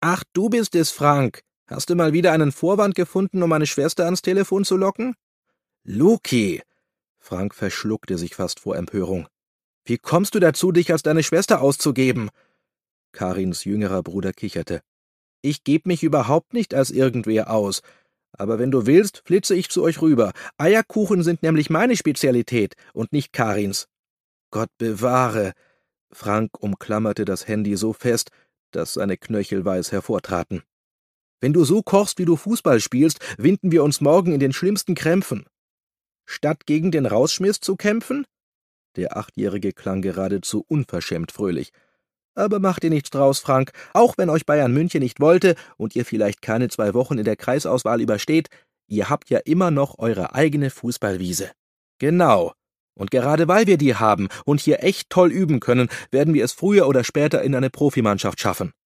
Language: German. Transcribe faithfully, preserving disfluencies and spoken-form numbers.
»Ach, du bist es, Frank. Hast du mal wieder einen Vorwand gefunden, um meine Schwester ans Telefon zu locken?« »Luki!« Frank verschluckte sich fast vor Empörung. »Wie kommst du dazu, dich als deine Schwester auszugeben?« Karins jüngerer Bruder kicherte. »Ich geb mich überhaupt nicht als irgendwer aus. Aber wenn du willst, flitze ich zu euch rüber. Eierkuchen sind nämlich meine Spezialität und nicht Karins.« »Gott bewahre!« Frank umklammerte das Handy so fest, dass seine Knöchel weiß hervortraten. »Wenn du so kochst, wie du Fußball spielst, winden wir uns morgen in den schlimmsten Krämpfen. Statt gegen den Rausschmiss zu kämpfen?« Der Achtjährige klang geradezu unverschämt fröhlich. »Aber mach dir nichts draus, Frank. Auch wenn euch Bayern München nicht wollte und ihr vielleicht keine zwei Wochen in der Kreisauswahl übersteht, ihr habt ja immer noch eure eigene Fußballwiese.« »Genau. Und gerade weil wir die haben und hier echt toll üben können, werden wir es früher oder später in eine Profimannschaft schaffen.«